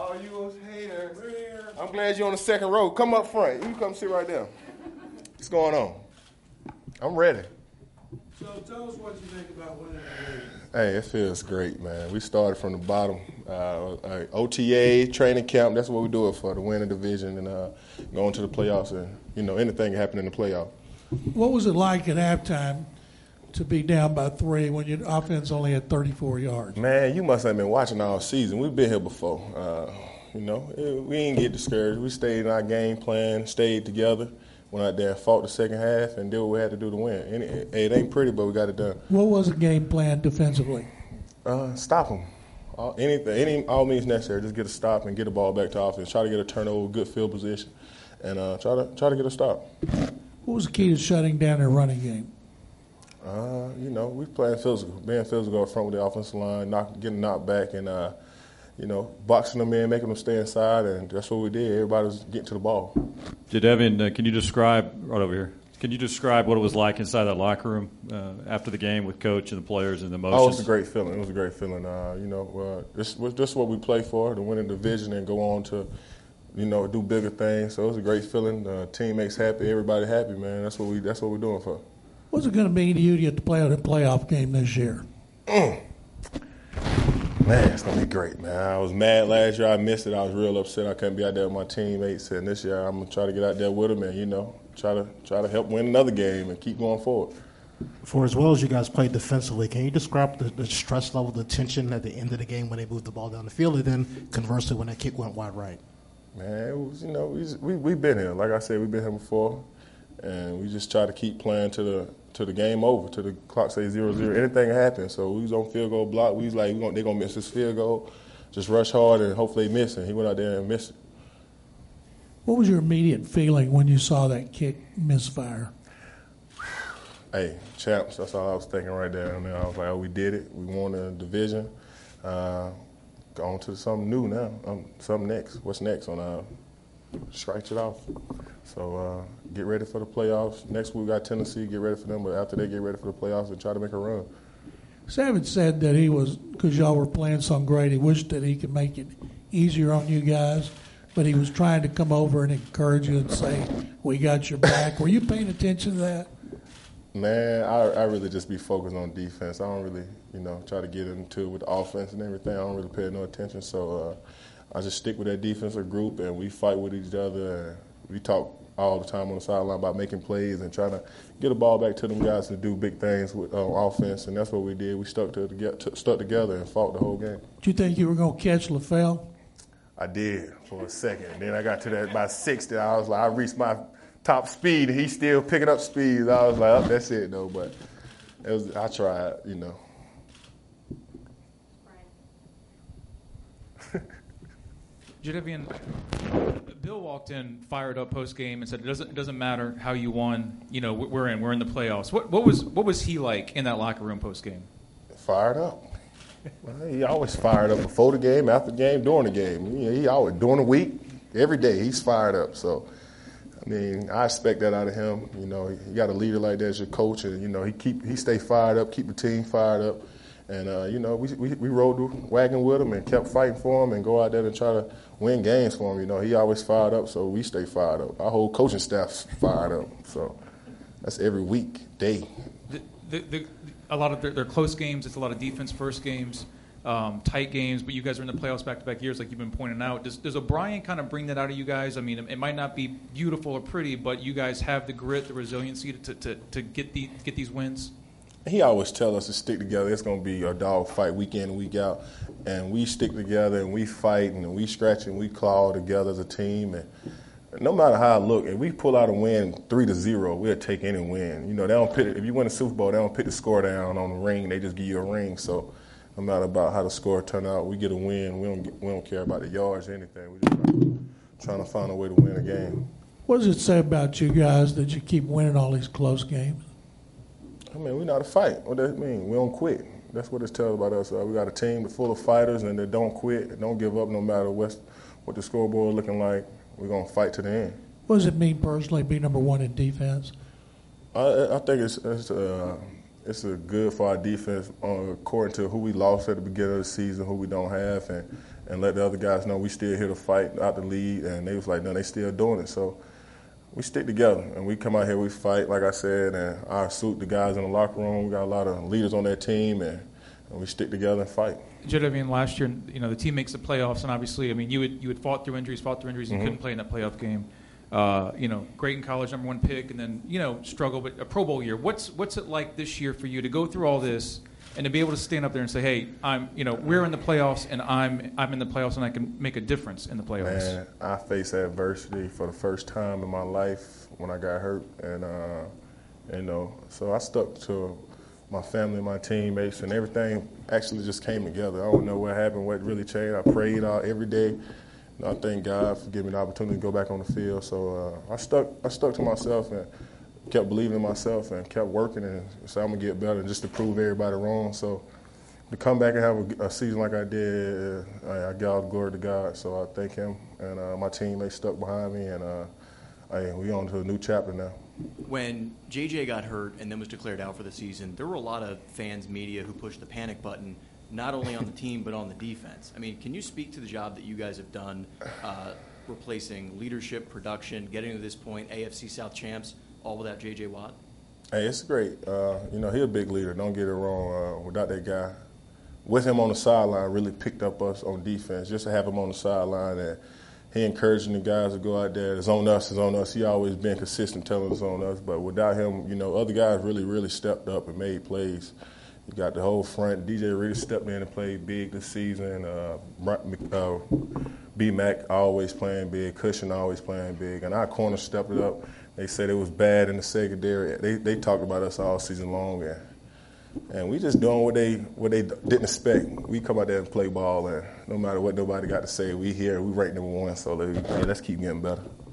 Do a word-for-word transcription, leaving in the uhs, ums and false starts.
Oh, you was hater. I'm glad you're on the second row. Come up front. You come sit right there. What's going on? I'm ready. So tell us what you think about winning the league. Hey, it feels great, man. We started from the bottom. Uh, O T A, training camp, that's what we do it for, to win a division and uh, go into the playoffs. And, you know, anything can happen in the playoff. What was it like at halftime to be down by three when your offense only had thirty-four yards? Man, you must have been watching all season. We've been here before. Uh, you know, we didn't get discouraged. We stayed in our game plan, stayed together, went out there and fought the second half and did what we had to do to win. And it, it ain't pretty, but we got it done. What was the game plan defensively? Uh, stop them. All, anything, any, all means necessary. Just get a stop and get the ball back to offense. Try to get a turnover, good field position, and uh, try to try to get a stop. What was the key to shutting down their running game? Uh, you know, we playing physical, being physical up front with the offensive line, knock, getting knocked back, and uh, you know, boxing them in, making them stay inside, and that's what we did. Everybody was getting to the ball. Jadeveon, uh, can you describe right over here? Can you describe what it was like inside that locker room uh, after the game with coach and the players and the emotions? Oh, it was a great feeling. It was a great feeling. Uh, you know, uh, this was this is what we play for, to win a division and go on to, you know, do bigger things. So it was a great feeling. Uh, teammates happy, everybody happy, man. That's what we that's what we're doing for. What's it going to mean to you to get to play on a playoff game this year? Mm. Man, it's going to be great, man. I was mad last year. I missed it. I was real upset. I couldn't be out there with my teammates. And this year I'm going to try to get out there with them and, you know, try to try to help win another game and keep going forward. For as well as you guys played defensively, can you describe the, the stress level, the tension at the end of the game when they moved the ball down the field, and then conversely when that kick went wide right? Man, it was, you know, we, we, we've been here. Like I said, we've been here before. And we just try to keep playing to the to the game over, to the clock say zero zero. Anything can happen. So we was on field goal block. We was like, we gonna, they're going to miss this field goal. Just rush hard and hopefully they miss it. He went out there and missed it. What was your immediate feeling when you saw that kick misfire? Hey, champs, that's all I was thinking right there. And then I was like, oh, we did it. We won the division. Uh, on to something new now. Um, something next. What's next on our scratch it off. So uh, get ready for the playoffs. Next week we got Tennessee. Get ready for them. But after they get ready for the playoffs and try to make a run. Savage said that he was, because y'all were playing so great, he wished that he could make it easier on you guys, but he was trying to come over and encourage you and say, we got your back. Were you paying attention to that? Man, I, I really just be focused on defense. I don't really, you know, try to get into it with the offense and everything. I don't really pay no attention. So uh, I just stick with that defensive group, and we fight with each other. And we talk all the time on the sideline about making plays and trying to get the ball back to them guys to do big things with uh, offense, and that's what we did. We stuck to, to stuck together and fought the whole game. Did you think you were going to catch LaFell? I did for a second. Then I got to that by sixty. I was like, I reached my top speed, and he's still picking up speed. I was like, oh, that's it though. But it was, I tried, you know. Jadeveon, Bill walked in fired up post game and said, "It doesn't it doesn't matter how you won. You know, we're in we're in the playoffs." What what was what was he like in that locker room post game? Fired up. Well, he always fired up before the game, after the game, during the game. He, he always during the week, every day he's fired up. So, I mean, I expect that out of him. You know, you got a leader like that as your coach, and you know he keep he stay fired up, keep the team fired up. And, uh, you know, we, we we rode the wagon with him and kept fighting for him and go out there and try to win games for him. You know, he always fired up, so we stay fired up. Our whole coaching staff's fired up. So that's every week, day. The, the, the, a lot of their, their close games, it's a lot of defense-first games, um, tight games, but you guys are in the playoffs back-to-back years like you've been pointing out. Does, does O'Brien kind of bring that out of you guys? I mean, it, it might not be beautiful or pretty, but you guys have the grit, the resiliency to, to, to get, the, get these wins? He always tells us to stick together. It's going to be a dog fight week in and week out. And we stick together and we fight and we scratch and we claw together as a team. And no matter how it look, if we pull out a win three to zero, we'll take any win. You know, they don't pick, if you win a Super Bowl, they don't pick the score down on the ring. They just give you a ring. So no matter about how the score turn out, we get a win. We don't get, we don't care about the yards or anything. We're just trying, trying to find a way to win a game. What does it say about you guys that you keep winning all these close games? I mean, we know how to fight. What does that mean? We don't quit. That's what it tells about us. Uh, we got a team full of fighters, and they don't quit, and don't give up no matter what, what the scoreboard looking like. We're going to fight to the end. What does it mean personally, be number one in defense? I, I think it's it's, uh, it's a good for our defense uh, according to who we lost at the beginning of the season, who we don't have, and and let the other guys know we still here to fight out the lead. And they was like, no, they still doing it. So we stick together, and we come out here, we fight, like I said, and I salute the guys in the locker room. We got a lot of leaders on that team, and, and we stick together and fight. Jed, I mean, last year, you know, the team makes the playoffs, and obviously, I mean, you had you had fought through injuries, fought through injuries, and Mm-hmm. couldn't play in that playoff game. Uh, you know, great in college, number one pick, and then you know, struggle, but a Pro Bowl year. What's what's it like this year for you to go through all this and to be able to stand up there and say, hey, I'm, you know, we're in the playoffs, and I'm I'm in the playoffs, and I can make a difference in the playoffs. Man, I faced adversity for the first time in my life when I got hurt, and uh, you know, so I stuck to my family, my teammates, and everything actually just came together. I don't know what happened, what really changed. I prayed out every day. And I thank God for giving me the opportunity to go back on the field. So uh, I stuck I stuck to myself and kept believing in myself and kept working, and so I'm going to get better just to prove everybody wrong. So to come back and have a, a season like I did, I, I give all the glory to God. So I thank him, and uh, my teammates stuck behind me, and uh, I, we on to a new chapter now. When J J got hurt and then was declared out for the season, there were a lot of fans, media who pushed the panic button, not only on the team but on the defense. I mean, can you speak to the job that you guys have done uh, replacing leadership, production, getting to this point, A F C South champs, all without J J Watt? Hey, it's great. Uh, you know, he's a big leader. Don't get it wrong. Uh, without that guy, with him on the sideline, really picked up us on defense. Just to have him on the sideline, and he encouraging the guys to go out there. It's on us. It's on us. He always been consistent telling us on us. But without him, you know, other guys really, really stepped up and made plays. You got the whole front. D J really stepped in and played big this season. Uh, uh, B-Mac always playing big. Cushion always playing big. And our corner stepped it up. They said it was bad in the secondary. They they talked about us all season long, and and we just doing what they what they didn't expect. We come out there and play ball, and no matter what nobody got to say, we here. We rank number one. So let, let's keep getting better.